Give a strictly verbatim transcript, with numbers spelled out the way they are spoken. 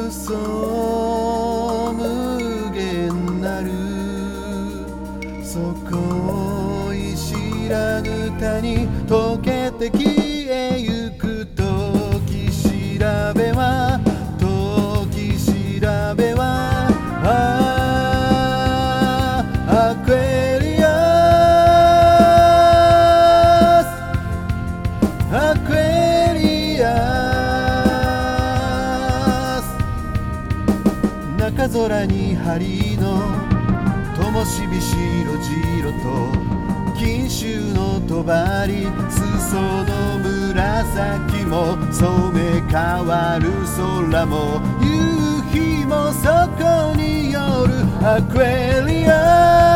嘘無限なる底い知らぬ谷溶けて消えゆく時調べは時調べはああアクエリアスアクエリアス中空に針の灯火白々と錦繍の帳裾の紫も染め変わる空も夕日もそこに夜アクエリア